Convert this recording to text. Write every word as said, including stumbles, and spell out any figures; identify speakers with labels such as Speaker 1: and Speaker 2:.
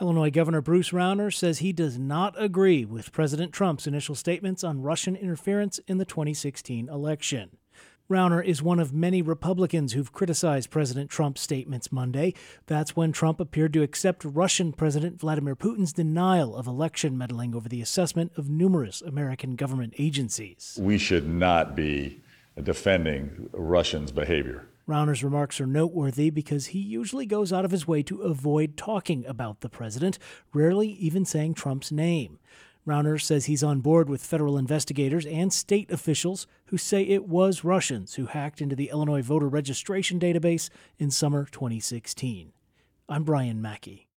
Speaker 1: Illinois Governor Bruce Rauner says he does not agree with President Trump's initial statements on Russian interference in the twenty sixteen election. Rauner is one of many Republicans who've criticized President Trump's statements Monday. That's when Trump appeared to accept Russian President Vladimir Putin's denial of election meddling over the assessment of numerous American government agencies.
Speaker 2: We should not be defending Russians' behavior.
Speaker 1: Rauner's remarks are noteworthy because he usually goes out of his way to avoid talking about the president, rarely even saying Trump's name. Rauner says he's on board with federal investigators and state officials who say it was Russians who hacked into the Illinois voter registration database in summer twenty sixteen. I'm Brian Mackey.